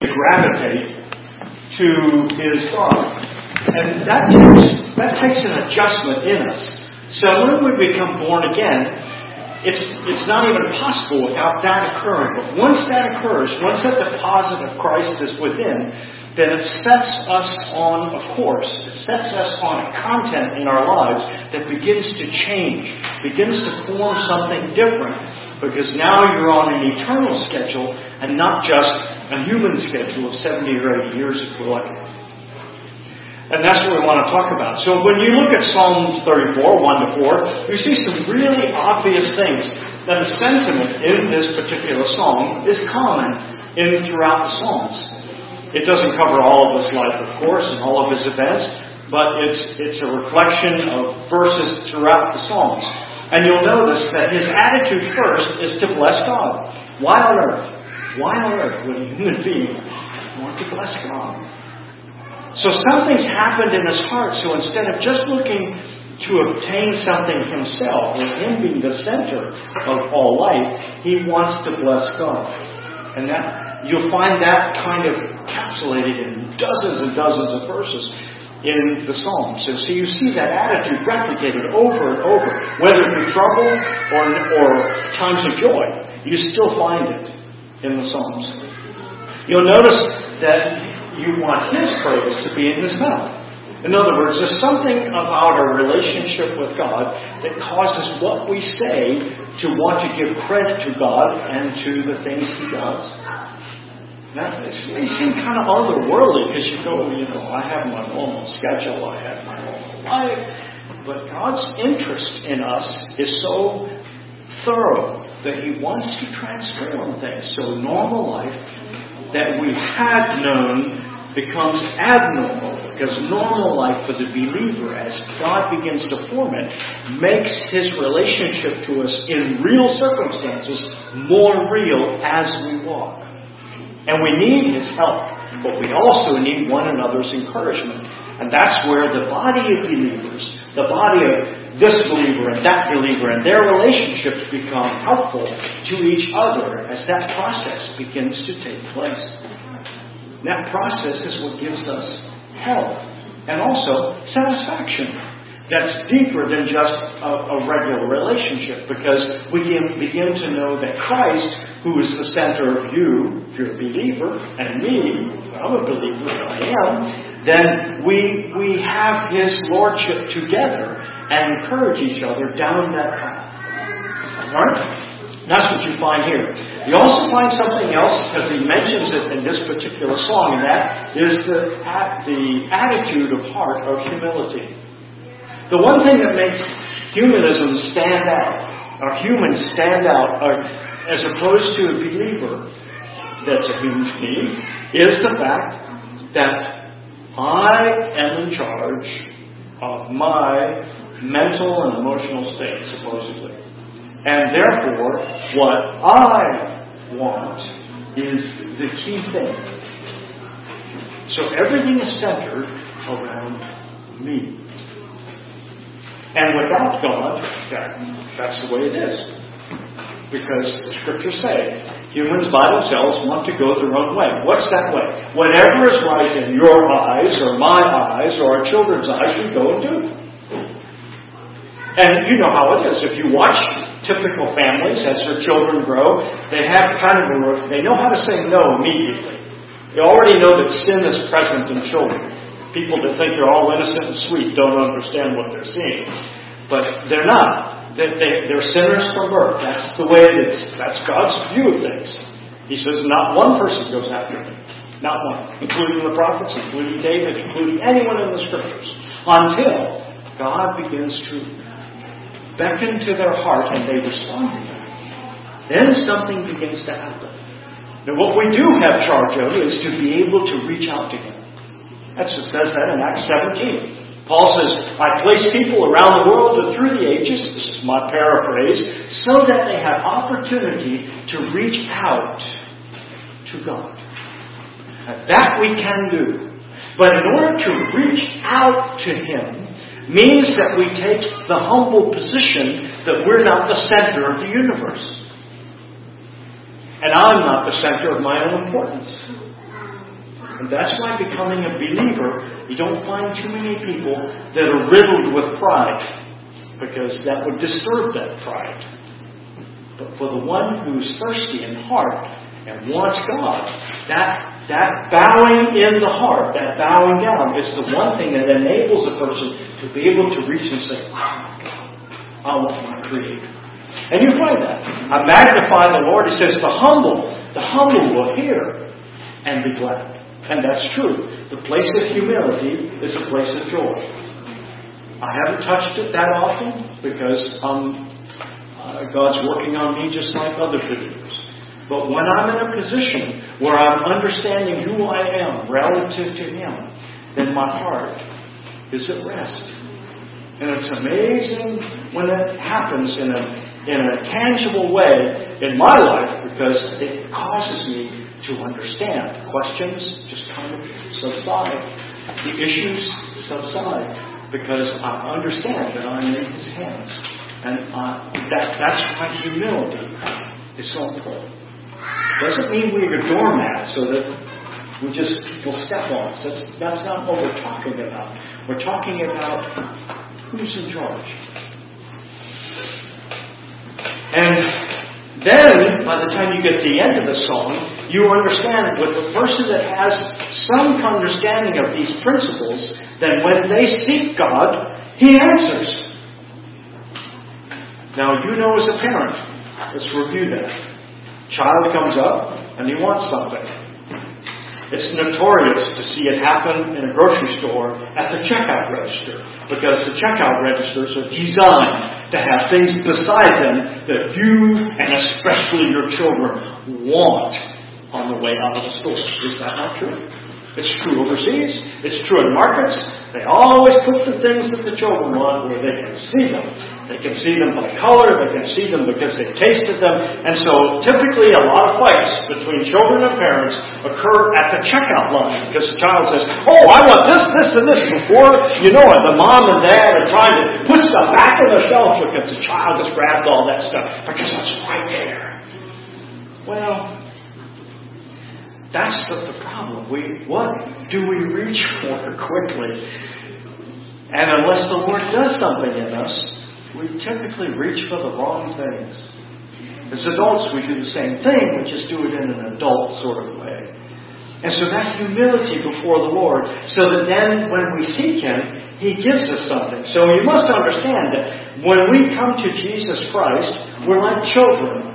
gravitate to his God. And that takes an adjustment in us. So when we become born again, it's not even possible without that occurring. But once that occurs, once that deposit of Christ is within, then it sets us on a course. It sets us on a content in our lives that begins to change, begins to form something different. Because now you're on an eternal schedule and not just a human schedule of 70 or 80 years if we're lucky. And that's what we want to talk about. So when you look at Psalm 34, 1-4, you see some really obvious things. That the sentiment in this particular song is common throughout the Psalms. It doesn't cover all of his life, of course, and all of his events, but it's a reflection of verses throughout the Psalms. And you'll notice that his attitude first is to bless God. Why on earth? Why on earth would a human being want to bless God? So something's happened in his heart. So instead of just looking to obtain something himself, with him being the center of all life, he wants to bless God. And that you'll find that kind of encapsulated in dozens and dozens of verses in the Psalms. So you see that attitude replicated over and over. Whether through trouble or times of joy, you still find it in the Psalms. You'll notice that you want his praise to be in his mouth. In other words, there's something about our relationship with God that causes what we say to want to give credit to God and to the things he does. Now, it may seem kind of otherworldly because you go, I have my normal schedule, I have my normal life. But God's interest in us is so thorough that he wants to transform things. So normal life that we had known becomes abnormal, because normal life for the believer, as God begins to form it, makes his relationship to us in real circumstances more real as we walk. And we need his help, but we also need one another's encouragement. And that's where the body of believers, the body of this believer and that believer, and their relationships become helpful to each other as that process begins to take place. And that process is what gives us health and also satisfaction. That's deeper than just a regular relationship, because we begin to know that Christ, who is the center of you, if you're a believer, and me, if I'm a believer, and I am, then we have his lordship together and encourage each other down that path. Alright? That's what you find here. You also find something else, because he mentions it in this particular song, and that is the attitude of heart of humility. The one thing that makes humanism stand out, or humans stand out, as opposed to a believer that's a human being, is the fact that I am in charge of my mental and emotional state, supposedly. And therefore, what I want is the key thing. So everything is centered around me. And without God, that's the way it is. Because the scriptures say, humans by themselves want to go their own way. What's that way? Whatever is right in your eyes, or my eyes, or our children's eyes, we go and do. And you know how it is. If you watch typical families as their children grow, they have they know how to say no immediately. They already know that sin is present in children. People that think they're all innocent and sweet don't understand what they're seeing. But they're not. They're sinners from birth. That's the way it is. That's God's view of things. He says not one person goes after me. Not one. Including the prophets, including David, including anyone in the scriptures. Until God begins to beckon to their heart and they respond to him. Then something begins to happen. Now what we do have charge of is to be able to reach out to him. That's what says that in Acts 17. Paul says, I place people around the world and through the ages, this is my paraphrase, so that they have opportunity to reach out to God. And that we can do. But in order to reach out to him means that we take the humble position that we're not the center of the universe. And I'm not the center of my own importance. And that's why becoming a believer, you don't find too many people that are riddled with pride, because that would disturb that pride. But for the one who's thirsty in heart and wants God, that bowing in the heart, that bowing down, is the one thing that enables a person to be able to reach and say, I want my Creator. And you find that. I magnify the Lord. He says, the humble will hear and be glad. And that's true. The place of humility is a place of joy. I haven't touched it that often because God's working on me just like other believers. But when I'm in a position where I'm understanding who I am relative to Him, then my heart is at rest. And it's amazing when it happens in a tangible way in my life, because it causes me to understand. Questions just kind of subside. The issues subside because I understand that I'm in His hands. And that's why humility is so important. Doesn't mean we're a doormat so that people step on us. That's not what we're talking about. We're talking about who's in charge. And then, by the time you get to the end of the song, you understand with the person that has some understanding of these principles, then when they seek God, He answers. Now, you know as a parent, let's review that. Child comes up and he wants something. It's notorious to see it happen in a grocery store at the checkout register, because the checkout registers are designed to have things beside them that you, and especially your children, want on the way out of the store. Is that not true? It's true overseas. It's true in markets. They always put the things that the children want where they can see them. They can see them by color. They can see them because they've tasted them. And so typically a lot of fights between children and parents occur at the checkout line, because the child says, oh, I want this, this, and this. Before you know it, the mom and dad are trying to put stuff back on the shelf because the child has grabbed all that stuff because it's right there. Well, that's the problem. What do we reach for quickly? And unless the Lord does something in us, we typically reach for the wrong things. As adults, we do the same thing. We just do it in an adult sort of way. And so that's humility before the Lord, so that then when we seek Him, He gives us something. So you must understand that when we come to Jesus Christ, we're like children.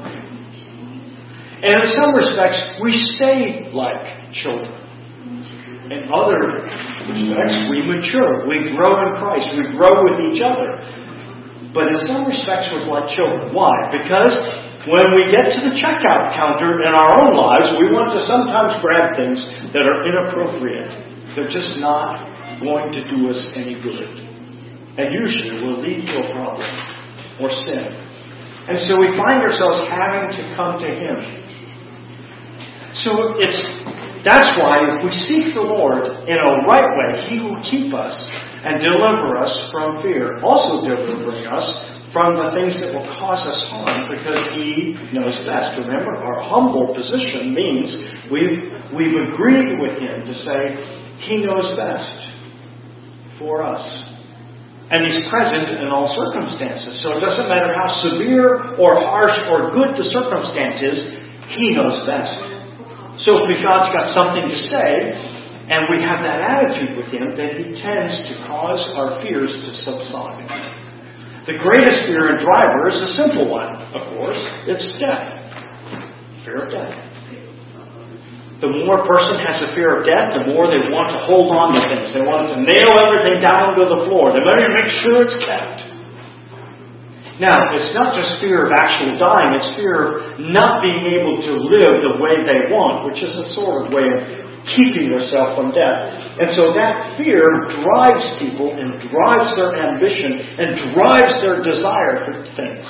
And in some respects, we stay like children. In other respects, we mature. We grow in Christ. We grow with each other. But in some respects, we're like children. Why? Because when we get to the checkout counter in our own lives, we want to sometimes grab things that are inappropriate. They're just not going to do us any good. And usually will lead to a problem or sin. And so we find ourselves having to come to Him. So that's why if we seek the Lord in a right way, He will keep us and deliver us from fear. Also delivering us from the things that will cause us harm, because He knows best. Remember, our humble position means we've agreed with Him to say He knows best for us. And He's present in all circumstances. So it doesn't matter how severe or harsh or good the circumstance is, He knows best. So if God's got something to say, and we have that attitude with Him, then He tends to cause our fears to subside. The greatest fear in driver is a simple one, of course. It's death. Fear of death. The more a person has a fear of death, the more they want to hold on to things. They want to nail everything down to the floor. They better make sure it's kept. Now, it's not just fear of actual dying, it's fear of not being able to live the way they want, which is a sort of way of keeping yourself from death. And so that fear drives people and drives their ambition and drives their desire for things.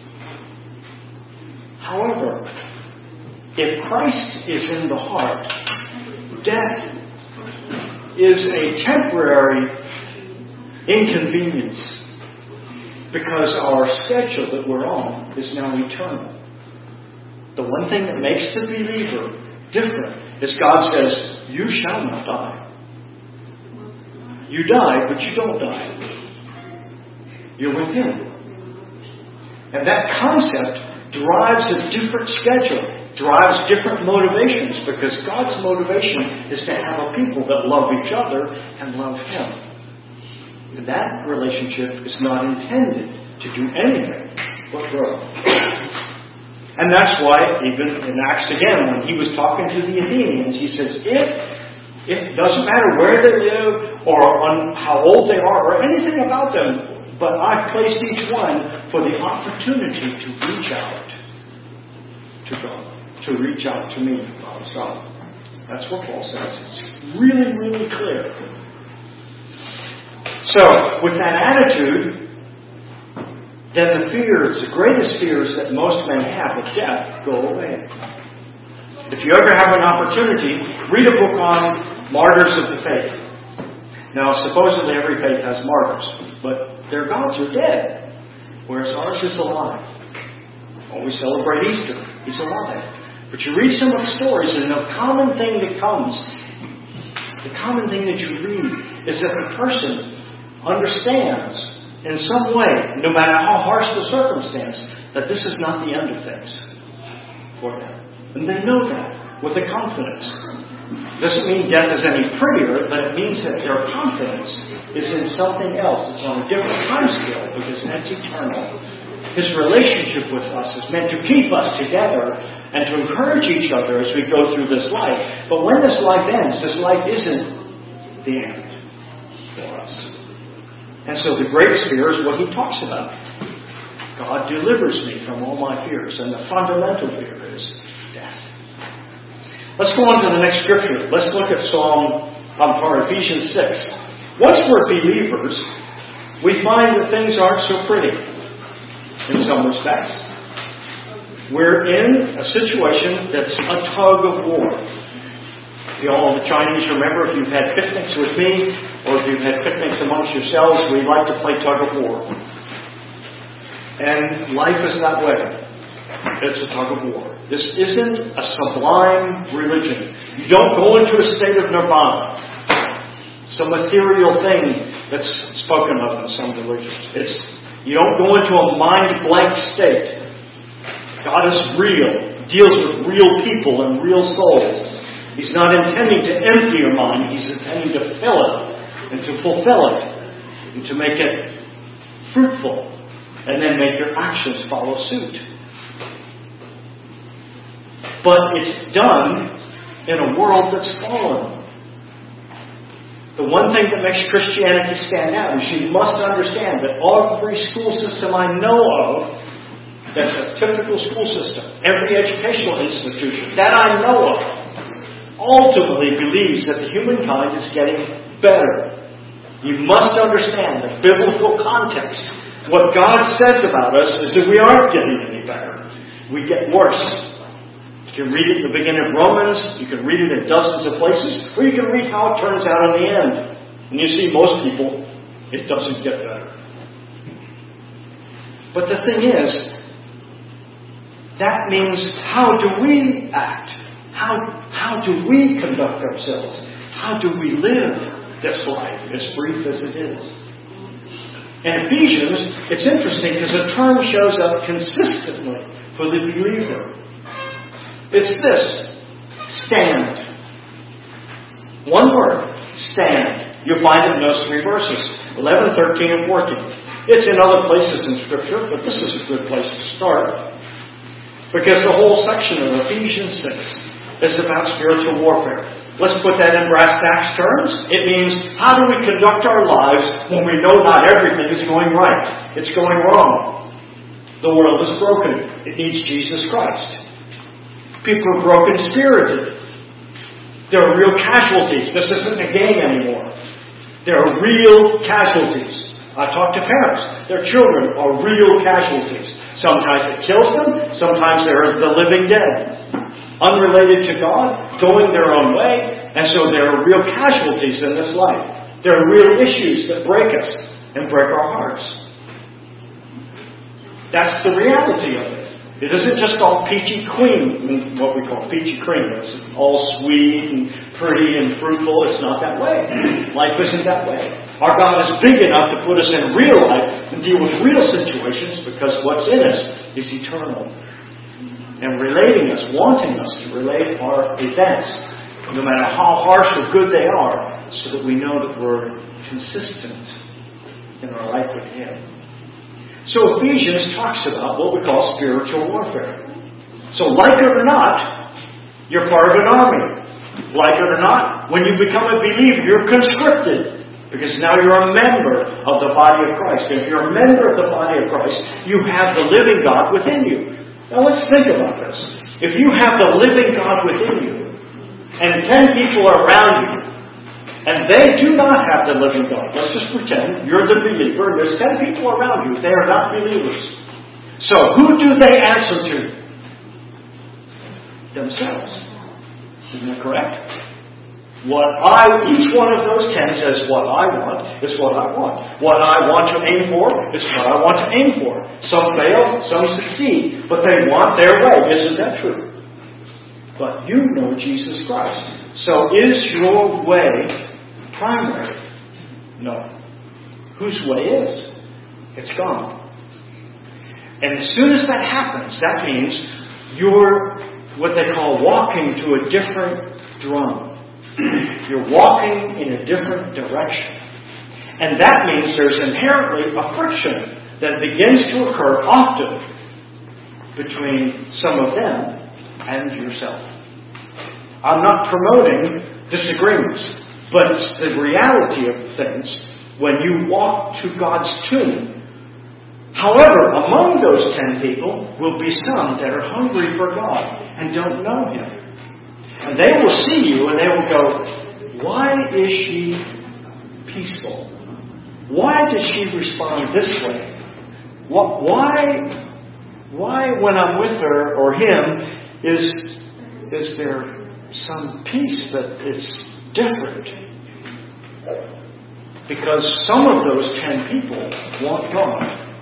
However, if Christ is in the heart, death is a temporary inconvenience, because our schedule that we're on is now eternal. The one thing that makes the believer different is God says, you shall not die. You die, but you don't die. You're with Him. And that concept drives a different schedule, drives different motivations, because God's motivation is to have a people that love each other and love Him. And that relationship is not intended to do anything but grow. And that's why, even in Acts again, when he was talking to the Athenians, he says, it doesn't matter where they live or on how old they are or anything about them, but I've placed each one for the opportunity to reach out to God, to reach out to me, God's Son. That's what Paul says. It's really, really clear. So, with that attitude, then the greatest fears that most men have of death go away. If you ever have an opportunity, read a book on martyrs of the faith. Now, supposedly every faith has martyrs, but their gods are dead, whereas ours is alive. When we celebrate Easter, He's alive. But you read some of the stories, and the common thing that comes, the common thing that you read, is that the person understands in some way, no matter how harsh the circumstance, that this is not the end of things for them. And they know that with a confidence. Doesn't mean death is any prettier, but it means that their confidence is in something else. It's on a different time scale because that's eternal. His relationship with us is meant to keep us together and to encourage each other as we go through this life. But when this life ends, this life isn't the end for us. And so the greatest fear is what he talks about. God delivers me from all my fears. And the fundamental fear is death. Let's go on to the next scripture. Let's look at Ephesians 6. Once we're believers, we find that things aren't so pretty in some respects. We're in a situation that's a tug of war. All the Chinese, remember, if you've had picnics with me, or if you've had picnics amongst yourselves, we like to play tug of war. And life is that way. It's a tug of war. This isn't a sublime religion. You don't go into a state of nirvana, some ethereal thing that's spoken of in some religions. You don't go into a mind-blank state. God is real, deals with real people and real souls. He's not intending to empty your mind. He's intending to fill it and to fulfill it and to make it fruitful and then make your actions follow suit. But it's done in a world that's fallen. The one thing that makes Christianity stand out is you must understand that every school system I know of that's a typical school system, every educational institution that I know of, ultimately believes that the humankind is getting better. You must understand the biblical context. What God says about us is that we aren't getting any better. We get worse. You can read it at the beginning of Romans, you can read it in dozens of places, or you can read how it turns out in the end. And you see most people, it doesn't get better. But the thing is, that means how do we act? How do we conduct ourselves? How do we live this life, as brief as it is? In Ephesians, it's interesting because a term shows up consistently for the believer. It's this: stand. One word, stand. You'll find it in those three verses, 11, 13, and 14. It's in other places in Scripture, but this is a good place to start. Because the whole section of Ephesians 6 is about spiritual warfare. Let's put that in brass tacks terms. It means, how do we conduct our lives when we know not everything is going right? It's going wrong. The world is broken. It needs Jesus Christ. People are broken-spirited. There are real casualties. This isn't a game anymore. There are real casualties. I talk to parents. Their children are real casualties. Sometimes it kills them. Sometimes they're the living dead. Unrelated to God, going their own way, and so there are real casualties in this life. There are real issues that break us and break our hearts. That's the reality of it. It isn't just all peachy clean, what we call peachy cream. It's all sweet and pretty and fruitful. It's not that way. Life isn't that way. Our God is big enough to put us in real life and deal with real situations because what's in us is eternal. And relating us, wanting us to relate our events, no matter how harsh or good they are, so that we know that we're consistent in our life with Him. So Ephesians talks about what we call spiritual warfare. So like it or not, you're part of an army. Like it or not, when you become a believer, you're conscripted. Because now you're a member of the body of Christ. And if you're a member of the body of Christ, you have the living God within you. Now let's think about this. If you have the living God within you, and 10 people are around you, and they do not have the living God, let's just pretend you're the believer, and there's 10 people around you, they are not believers. So who do they answer to? Themselves. Isn't that correct? Each one of those 10 says, what I want is what I want. What I want to aim for is what I want to aim for. Some fail, some succeed, but they want their way. Isn't that true? But you know Jesus Christ. So is your way primary? No. Whose way is? It's gone. And as soon as that happens, that means you're what they call walking to a different drum. You're walking in a different direction. And that means there's inherently a friction that begins to occur often between some of them and yourself. I'm not promoting disagreements, but it's the reality of things when you walk to God's tune. However, among those 10 people will be some that are hungry for God and don't know Him. And they will see you and they will go, why is she peaceful? Why does she respond this way? Why when I'm with her or him, is there some peace that is different? Because some of those 10 people want God.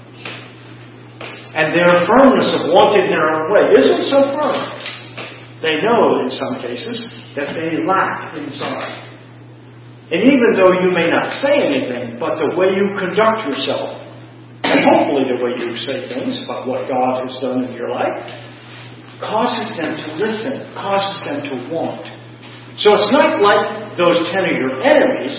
And their firmness of wanting their own way isn't so firm. They know, in some cases, that they lack inside. And even though you may not say anything, but the way you conduct yourself, and hopefully the way you say things about what God has done in your life, causes them to listen, causes them to want. So it's not like those 10 are your enemies,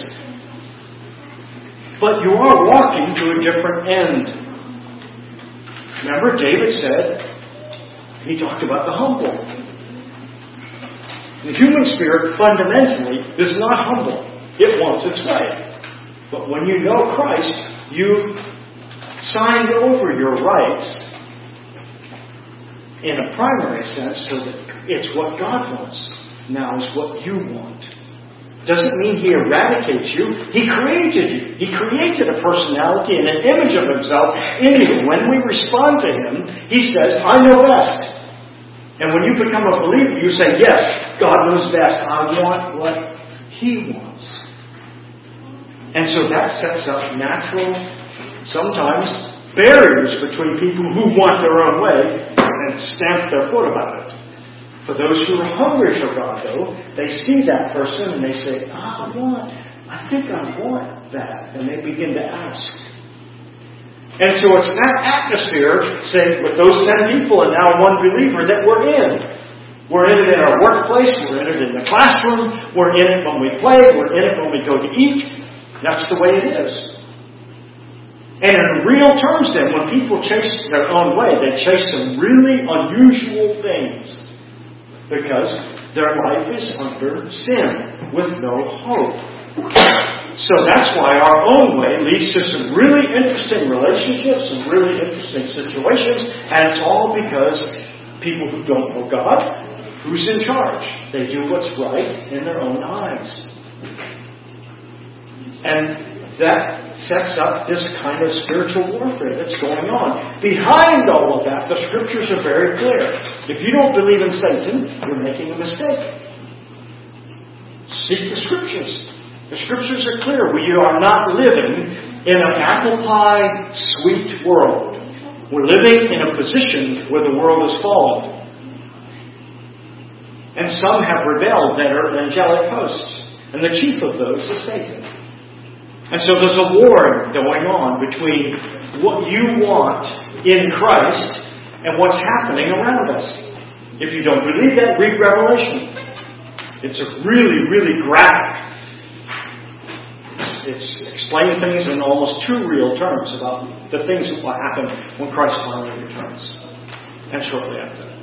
but you are walking to a different end. Remember, David said, he talked about the humble. The human spirit fundamentally is not humble. It wants its way. But when you know Christ, you signed over your rights in a primary sense so that it's what God wants. Now is what you want. Doesn't mean He eradicates you. He created you. He created a personality and an image of Himself in you. When we respond to Him, He says, I know best. And when you become a believer, you say, yes, God knows best. I want what He wants. And so that sets up natural, sometimes, barriers between people who want their own way and stamp their foot about it. For those who are hungry for God, though, they see that person and they say, I think I want that. And they begin to ask. And so it's that atmosphere, say, with those 10 people and now one believer that we're in. We're in it in our workplace, we're in it in the classroom, we're in it when we play, we're in it when we go to eat. That's the way it is. And in real terms then, when people chase their own way, they chase some really unusual things. Because their life is under sin, with no hope. So that's why our own way leads to some really interesting relationships, some really interesting situations, and it's all because people who don't know God, who's in charge? They do what's right in their own eyes. And that sets up this kind of spiritual warfare that's going on. Behind all of that, the Scriptures are very clear. If you don't believe in Satan, you're making a mistake. Seek the Scriptures. The Scriptures are clear. We are not living in an apple pie, sweet world. We're living in a position where the world has fallen. And some have rebelled that are angelic hosts. And the chief of those is Satan. And so there's a war going on between what you want in Christ and what's happening around us. If you don't believe that, read Revelation. It's a really, really graphic. It's explaining things in almost too real terms about the things that will happen when Christ finally returns. And shortly after that.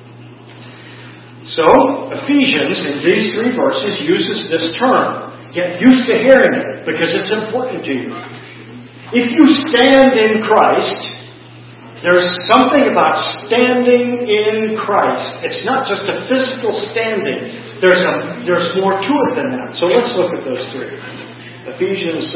So, Ephesians, in these 3 verses, uses this term. Get used to hearing it, because it's important to you. If you stand in Christ, there's something about standing in Christ. It's not just a physical standing. There's more to it than that. So let's look at those 3. Ephesians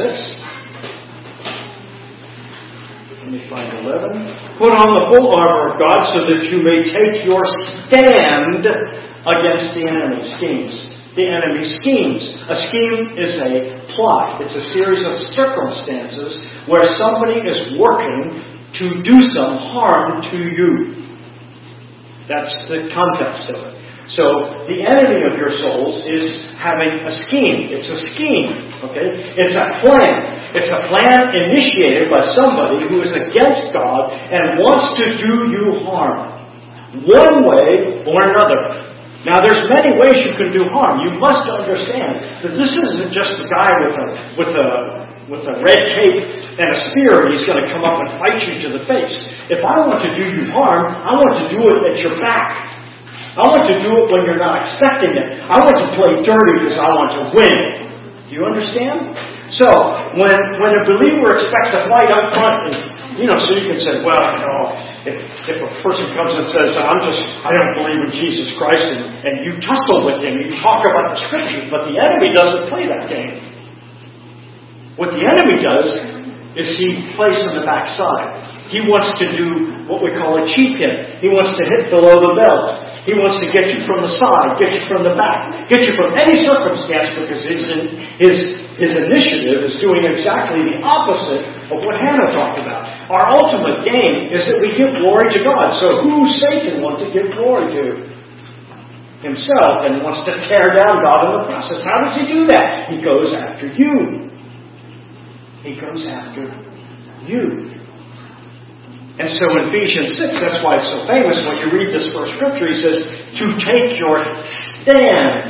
6. Let me find 11. Put on the full armor of God so that you may take your stand against the enemy's schemes. The enemy's schemes. A scheme is a plot. It's a series of circumstances where somebody is working to do some harm to you. That's the context of it. So, the enemy of your souls is having a scheme. It's a scheme. Okay? It's a plan. It's a plan initiated by somebody who is against God and wants to do you harm. One way or another. Now, there's many ways you can do harm. You must understand that this isn't just a guy with a red cape and a spear, and he's going to come up and fight you to the face. If I want to do you harm, I want to do it at your back. I want to do it when you're not expecting it. I want to play dirty because I want to win. Do you understand? So, when a believer expects a fight up front, and, so you can say, well, if a person comes and says, I don't believe in Jesus Christ, and you tussle with him, you talk about the Scriptures, but the enemy doesn't play that game. What the enemy does is he plays on the backside. He wants to do what we call a cheap hit. He wants to hit below the belt. He wants to get you from the side, get you from the back, get you from any circumstance, because his initiative is doing exactly the opposite of what Hannah talked about. Our ultimate game is that we give glory to God. So who Satan wants to give glory to? Himself, and wants to tear down God in the process. How does he do that? He goes after you. He goes after you. And so in Ephesians 6, that's why it's so famous. When you read this first scripture, he says, to take your stand.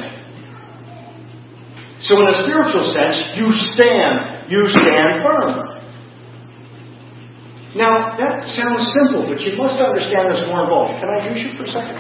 So in a spiritual sense, you stand firm. Now, that sounds simple, but you must understand there's more involved. Can I use you for a second?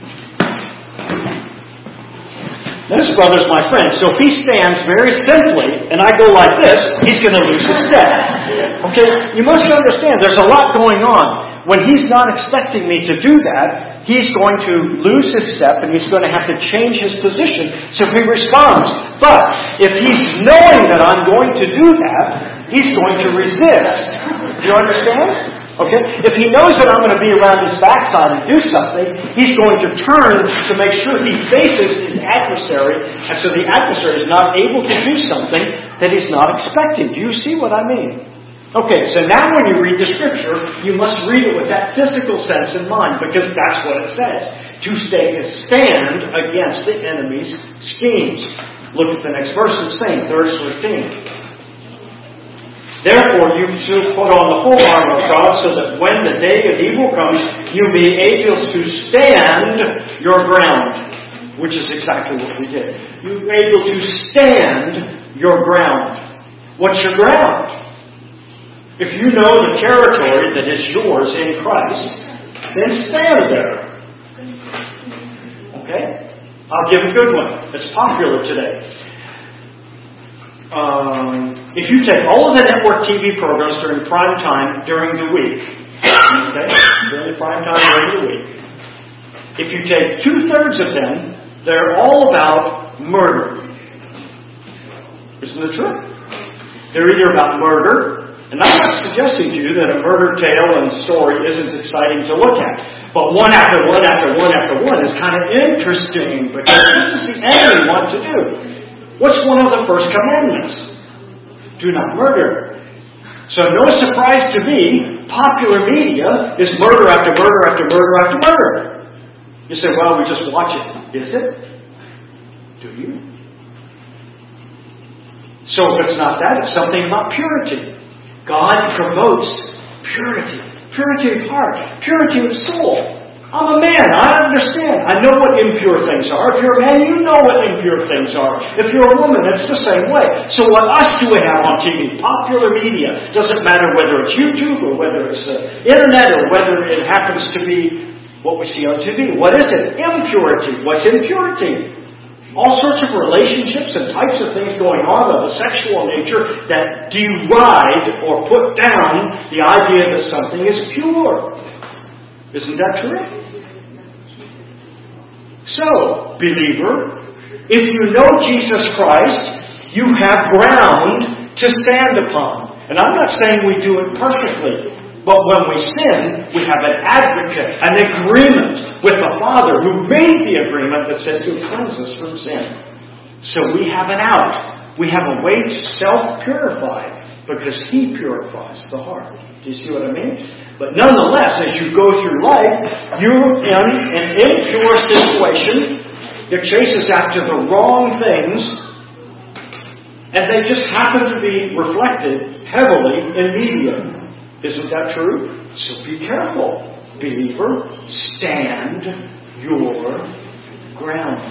This brother's my friend, so if he stands very simply, and I go like this, he's going to lose his step. Okay? You must understand, there's a lot going on. When he's not expecting me to do that, he's going to lose his step, and he's going to have to change his position, so he responds. But, if he's knowing that I'm going to do that, he's going to resist. Do you understand? Okay? If he knows that I'm going to be around his backside and do something, he's going to turn to make sure he faces his adversary, and so the adversary is not able to do something that he's not expecting. Do you see what I mean? Okay, so now when you read the Scripture, you must read it with that physical sense in mind, because that's what it says. To stand against the enemy's schemes. Look at the next verse, it's saying, verse 13. Therefore, you should put on the full armor of God, so that when the day of evil comes, you be able to stand your ground. Which is exactly what we did. You're able to stand your ground. What's your ground? If you know the territory that is yours in Christ, then stand there. Okay? I'll give a good one. It's popular today. If you take all of the network TV programs during prime time during the week, okay, during the prime time during the week, if you take 2/3 of them, they're all about murder. Isn't it true? They're either about murder, and I'm not suggesting to you that a murder tale and story isn't exciting to look at, but one after one after one after one is kind of interesting, because what does the enemy want to do? What's one of the first commandments? Do not murder. So no surprise to me, popular media is murder after murder after murder after murder. You say, well, we just watch it. Is it? Do you? So if it's not that, it's something about purity. God promotes purity. Purity of heart. Purity of soul. I'm a man. I understand. I know what impure things are. If you're a man, you know what impure things are. If you're a woman, it's the same way. So what else do we have on TV? Popular media. Doesn't matter whether it's YouTube or whether it's the internet or whether it happens to be what we see on TV. What is it? Impurity. What's impurity? All sorts of relationships and types of things going on of a sexual nature that deride or put down the idea that something is pure. Isn't that true? So, believer, if you know Jesus Christ, you have ground to stand upon. And I'm not saying we do it perfectly. But when we sin, we have an advocate, an agreement with the Father who made the agreement that says He'll cleanse us from sin. So we have an out. We have a way to self-purify because He purifies the heart. Do you see what I mean? But nonetheless, as you go through life, you're in an impure situation that chases after the wrong things, and they just happen to be reflected heavily in media. Isn't that true? So be careful, believer. Stand your ground.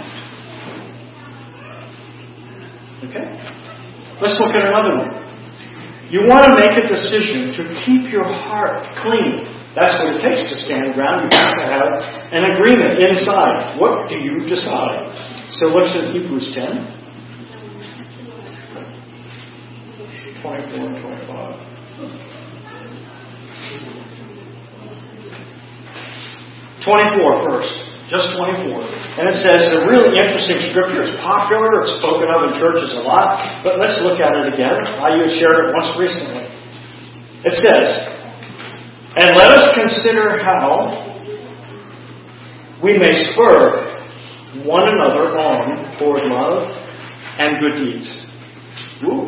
Okay? Let's look at another one. You want to make a decision to keep your heart clean. That's what it takes to stand ground. You have to have an agreement inside. What do you decide? So let's in Hebrews 10. 24 and 25. 24 first. Just 24. And it says, a really interesting scripture. It's popular. It's spoken of in churches a lot. But let's look at it again. I shared it once recently. It says, and let us consider how we may spur one another on toward love and good deeds. Woo.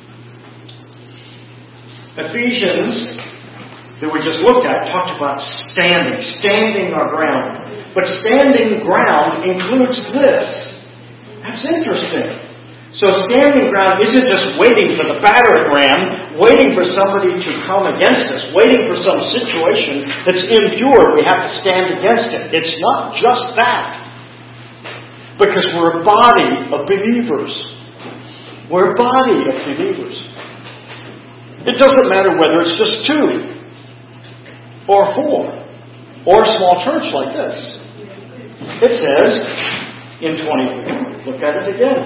Ephesians, that we just looked at, talked about standing our ground. But standing ground includes this. That's interesting. So standing ground isn't just waiting for the battering ram, waiting for somebody to come against us, waiting for some situation that's impure. We have to stand against it. It's not just that. Because we're a body of believers. We're a body of believers. It doesn't matter whether it's just 2 or 4 or a small church like this. It says in 24, look at it again.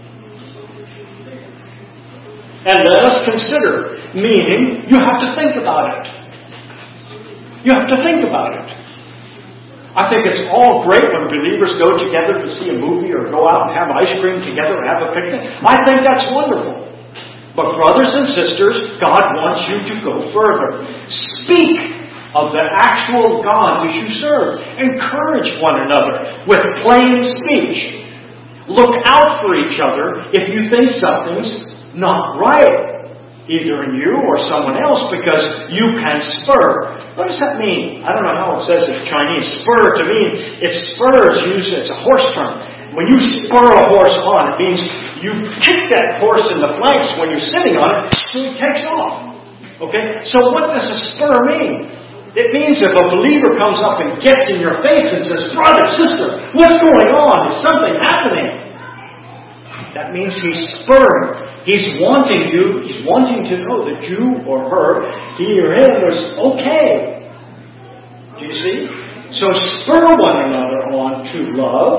And let us consider, meaning you have to think about it. You have to think about it. I think it's all great when believers go together to see a movie or go out and have ice cream together and have a picnic. I think that's wonderful. But brothers and sisters, God wants you to go further. Speak of the actual God that you serve. Encourage one another with plain speech. Look out for each other if you think something's not right, either in you or someone else, because you can spur. What does that mean? I don't know how it says it in Chinese. Spur to me, if spur is used as a horse term. When you spur a horse on, it means you kick that horse in the flanks when you're sitting on it, so he takes off. Okay? So what does a spur mean? It means if a believer comes up and gets in your face and says, brother, sister, what's going on? Is something happening? That means he's spurring. He's wanting to know that you or her, he or him is okay. Do you see? So spur one another on to love.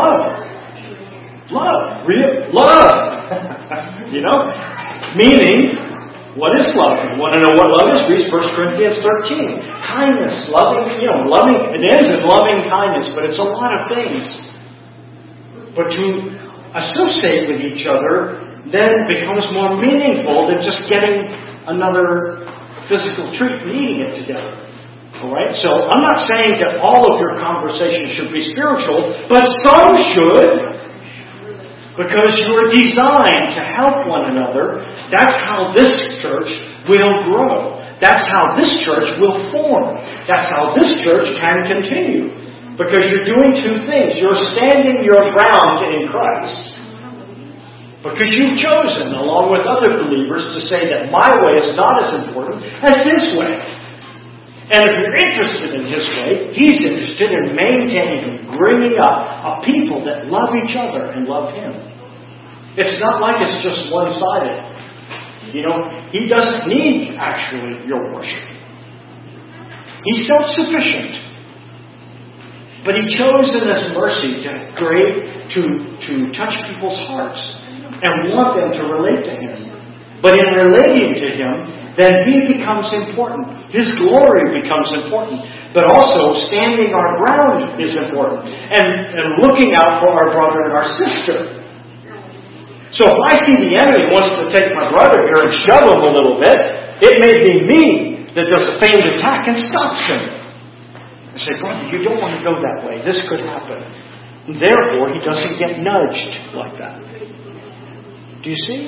Real love. You know? Meaning, what is love? You want to know what love is? Read 1 Corinthians 13. Kindness, loving, it ends in loving kindness, but it's a lot of things. But to associate with each other then becomes more meaningful than just getting another physical treat and eating it together. Alright? So I'm not saying that all of your conversations should be spiritual, but some should. Because you are designed to help one another. That's how this church will grow. That's how this church will form. That's how this church can continue. Because you're doing two things. You're standing your ground in Christ. Because you've chosen, along with other believers, to say that my way is not as important as His way. And if you're interested in His way, He's interested in maintaining and bringing up a people that love each other and love Him. It's not like it's just one-sided. You know, He doesn't need, actually, your worship. He's self-sufficient. But He chose in His mercy to touch people's hearts and want them to relate to Him. But in relating to Him, then He becomes important. His glory becomes important. But also, standing our ground is important. And looking out for our brother and our sister. So if I see the enemy wants to take my brother here and shove him a little bit, it may be me that does a feigned attack and stops him. I say, brother, you don't want to go that way. This could happen. And therefore, he doesn't get nudged like that. Do you see?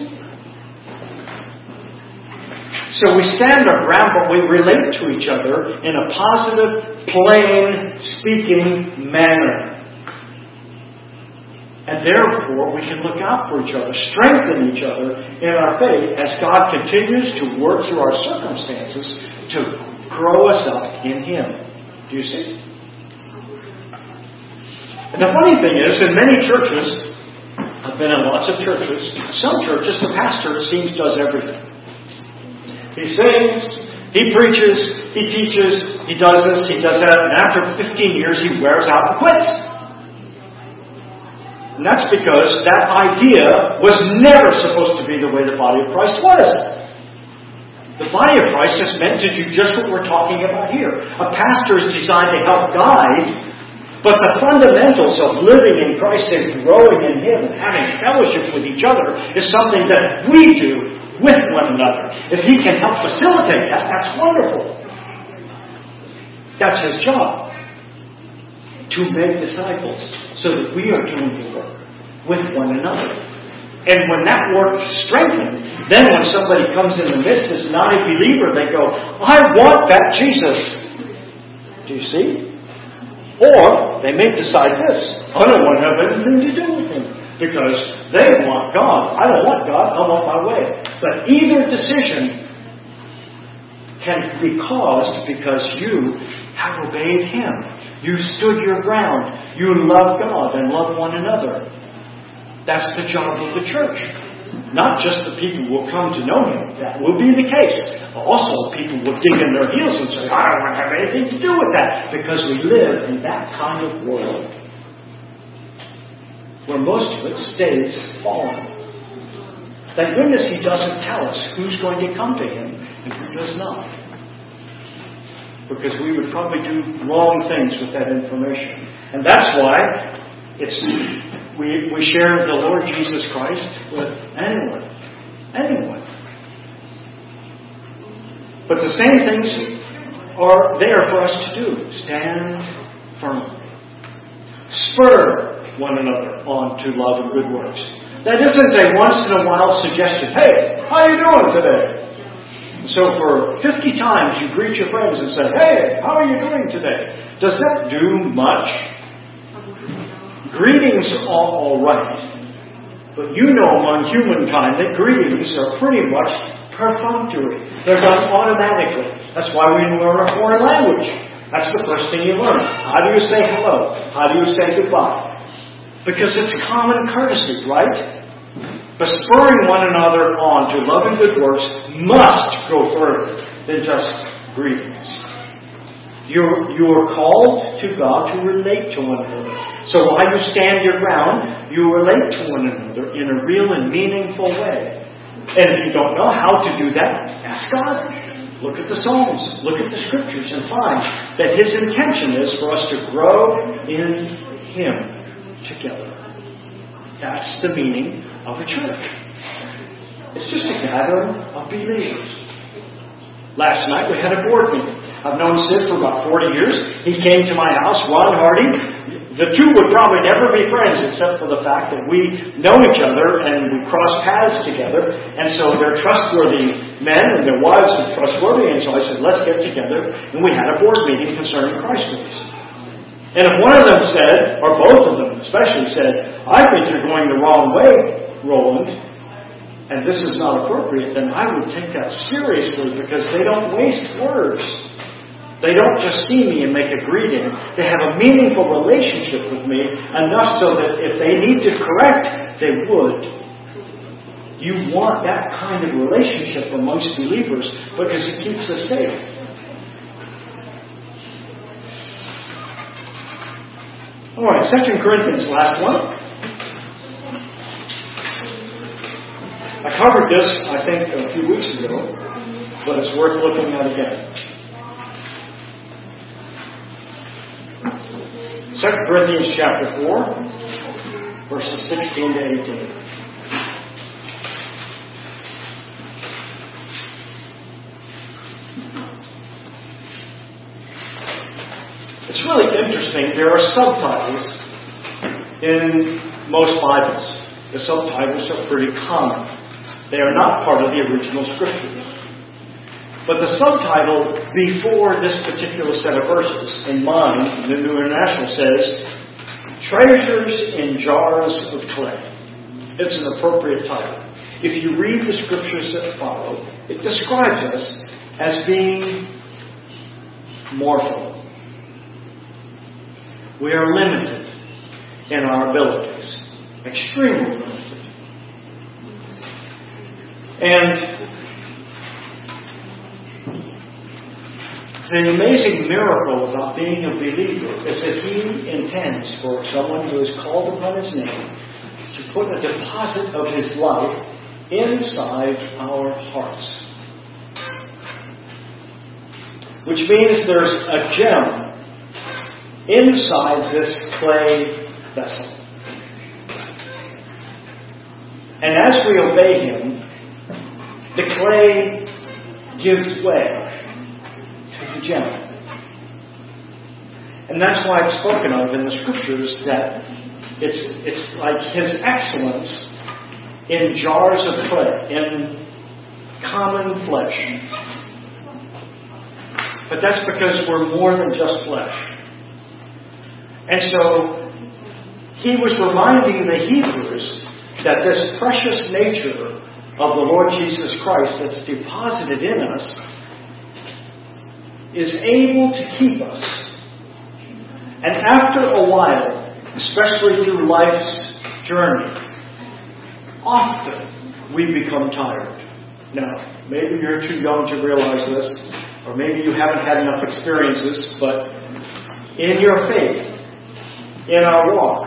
So we stand our ground, but we relate to each other in a positive, plain speaking manner. And therefore, we can look out for each other, strengthen each other in our faith as God continues to work through our circumstances to grow us up in Him. Do you see? And the funny thing is, in many churches, I've been in lots of churches, some churches, the pastor, it seems, does everything. He sings, he preaches, he teaches, he does this, he does that, and after 15 years he wears out and quits. And that's because that idea was never supposed to be the way the body of Christ was. The body of Christ is meant to do just what we're talking about here. A pastor is designed to help guide, but the fundamentals of living in Christ and growing in Him and having fellowship with each other is something that we do with one another. If He can help facilitate that, that's wonderful. That's His job. To make disciples so that we are doing the work with one another. And when that work is strengthened, then when somebody comes in the midst that's not a believer, they go, I want that Jesus. Do you see? Or they may decide this, I don't want to have anything to do with Him. Because they want God. I don't want God, I want my way. But either decision can be caused because you have obeyed Him. You stood your ground. You love God and love one another. That's the job of the church. Not just the people who will come to know Him. That will be the case. Also, people will dig in their heels and say, I don't want to have anything to do with that. Because we live in that kind of world where most of it stays fallen. Thank goodness He doesn't tell us who's going to come to Him and who does not. Because we would probably do wrong things with that information. And that's why we share the Lord Jesus Christ with anyone. Anyone. But the same things are there for us to do. Stand firm. Spur one another on to love and good works. That isn't a once in a while suggestion. Hey, how are you doing today? So for 50 times you greet your friends and say, hey, how are you doing today? Does that do much? Greetings are all right. But you know among humankind that greetings are pretty much perfunctory. They're done automatically. That's why we learn a foreign language. That's the first thing you learn. How do you say hello? How do you say goodbye? Because it's common courtesy, right? But spurring one another on to love and good works must go further than just greetings. You are called to God to relate to one another. So while you stand your ground, you relate to one another in a real and meaningful way. And if you don't know how to do that, ask God. Look at the Psalms, look at the Scriptures, and find that His intention is for us to grow in Him together. That's the meaning of a church. It's just a gathering of believers. Last night we had a board meeting. I've known Sid for about 40 years. He came to my house, Ron Hardy. The two would probably never be friends except for the fact that we know each other and we cross paths together. And so they're trustworthy men and their wives are trustworthy. And so I said, let's get together. And we had a board meeting concerning Christ Release. And if one of them said, or both of them especially said, I think you're going the wrong way, Roland, and this is not appropriate, then I would take that seriously, because they don't waste words. They don't just see me and make a greeting. They have a meaningful relationship with me, enough so that if they need to correct, they would. You want that kind of relationship amongst believers because it keeps us safe. All right, 2 Corinthians, last one. I covered this, I think, a few weeks ago, but it's worth looking at again. 2 Corinthians chapter 4, verses 16 to 18. It's really interesting. There are subtitles in most Bibles. The subtitles are pretty common. They are not part of the original scriptures. But the subtitle before this particular set of verses, in mine, the New International, says, Treasures in Jars of Clay. It's an appropriate title. If you read the scriptures that follow, it describes us as being mortal. We are limited in our abilities. Extremely limited. And the amazing miracle about being a believer is that He intends for someone who is called upon His name to put a deposit of His life inside our hearts. Which means there's a gem inside this clay vessel. And as we obey Him, the clay gives way to the gem. And that's why it's spoken of in the scriptures that it's like His excellence in jars of clay, in common flesh. But that's because we're more than just flesh. And so, he was reminding the Hebrews that this precious nature of the Lord Jesus Christ that's deposited in us is able to keep us. And after a while, especially through life's journey, often we become tired. Now, maybe you're too young to realize this, or maybe you haven't had enough experiences, but in your faith, in our walk,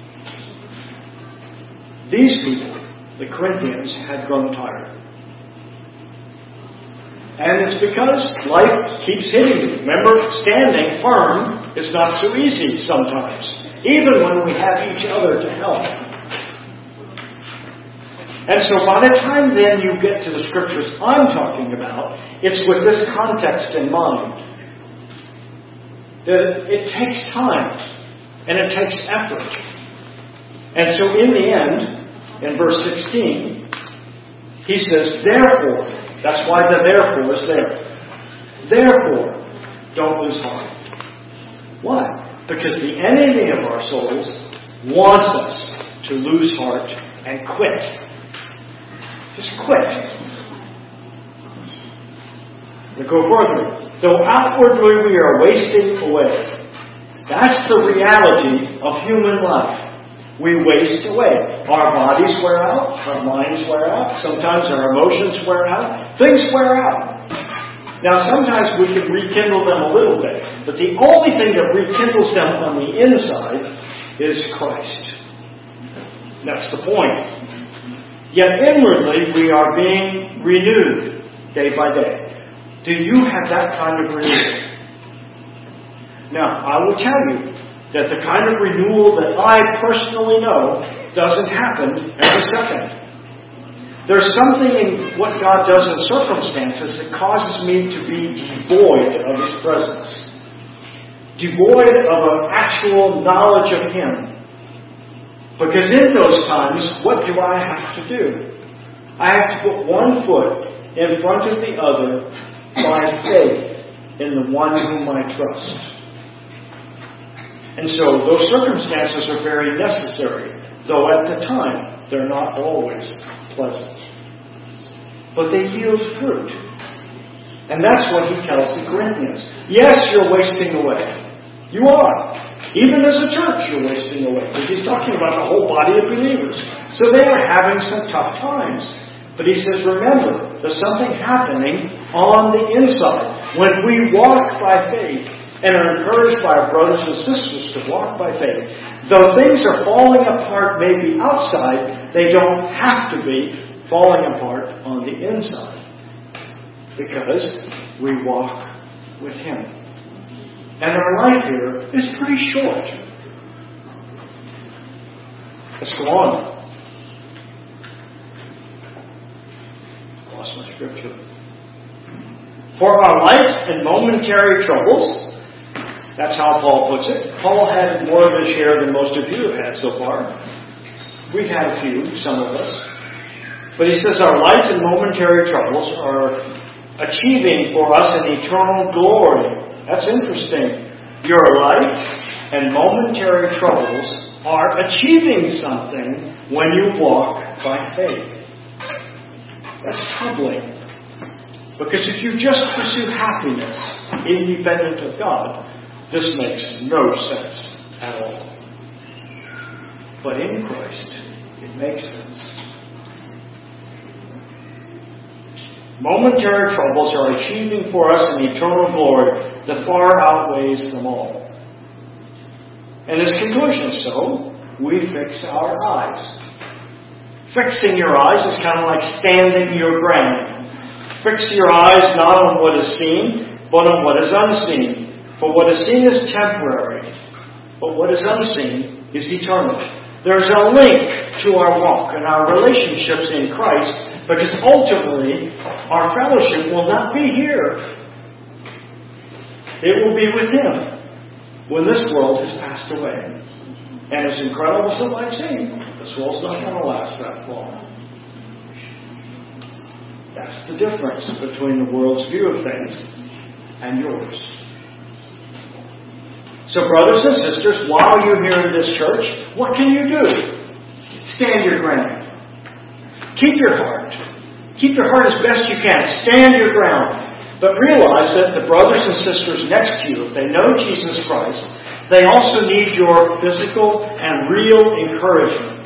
these people, the Corinthians, had grown tired. And it's because life keeps hitting you. Remember, standing firm is not so easy sometimes, even when we have each other to help. And so by the time then you get to the scriptures I'm talking about, it's with this context in mind. That it takes time. And it takes effort. And so in the end, in verse 16, he says, Therefore, that's why the therefore is there. Therefore, don't lose heart. Why? Because the enemy of our souls wants us to lose heart and quit. Just quit. We go further. Though outwardly we are wasting away. That's the reality of human life. We waste away. Our bodies wear out. Our minds wear out. Sometimes our emotions wear out. Things wear out. Now, sometimes we can rekindle them a little bit. But the only thing that rekindles them on the inside is Christ. That's the point. Yet inwardly we are being renewed day by day. Do you have that kind of renewal? Now, I will tell you that the kind of renewal that I personally know doesn't happen every second. There's something in what God does in circumstances that causes me to be devoid of His presence. Devoid of an actual knowledge of Him. Because in those times, what do I have to do? I have to put one foot in front of the other by faith in the one whom I trust. And so those circumstances are very necessary, though at the time they're not always pleasant. But they yield fruit. And that's what he tells the Corinthians. Yes, you're wasting away. You are. Even as a church, you're wasting away. Because he's talking about the whole body of believers. So they are having some tough times. But he says, remember, there's something happening on the inside. When we walk by faith and are encouraged by our brothers and sisters to walk by faith, though things are falling apart maybe outside, they don't have to be falling apart on the inside. Because we walk with Him. And our life here is pretty short. Let's go on. Lost my scripture. For our light and momentary troubles, that's how Paul puts it. Paul had more of a share than most of you have had so far. We've had a few, some of us. But he says our light and momentary troubles are achieving for us an eternal glory. That's interesting. Your light and momentary troubles are achieving something when you walk by faith. That's troubling. Because if you just pursue happiness independent of God, this makes no sense at all. But in Christ, it makes sense. Momentary troubles are achieving for us an eternal glory that far outweighs them all. And his conclusion, so we fix our eyes. Fixing your eyes is kind of like standing your ground. Fix your eyes not on what is seen, but on what is unseen. For what is seen is temporary, but what is unseen is eternal. There's a link to our walk and our relationships in Christ, because ultimately, our fellowship will not be here. It will be with Him when this world has passed away. And as incredible as it might seem, this world's not going to last that long. That's the difference between the world's view of things and yours. So brothers and sisters, while you're here in this church, what can you do? Stand your ground. Keep your heart. Keep your heart as best you can. Stand your ground. But realize that the brothers and sisters next to you, if they know Jesus Christ, they also need your physical and real encouragement.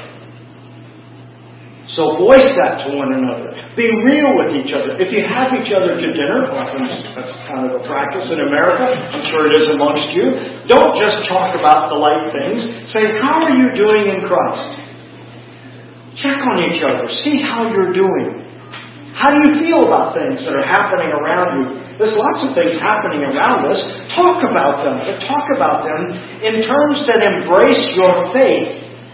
So voice that to one another. Be real with each other. If you have each other to dinner, often that's kind of a practice in America, I'm sure it is amongst you, don't just talk about the light things. Say, how are you doing in Christ? Check on each other. See how you're doing. How do you feel about things that are happening around you? There's lots of things happening around us. Talk about them. But talk about them in terms that embrace your faith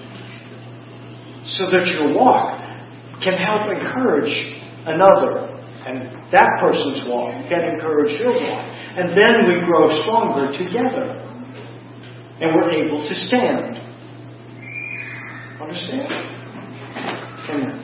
so that your walk can help encourage another. And that person's walk can encourage your walk. And then we grow stronger together. And we're able to stand. Understand? Amen.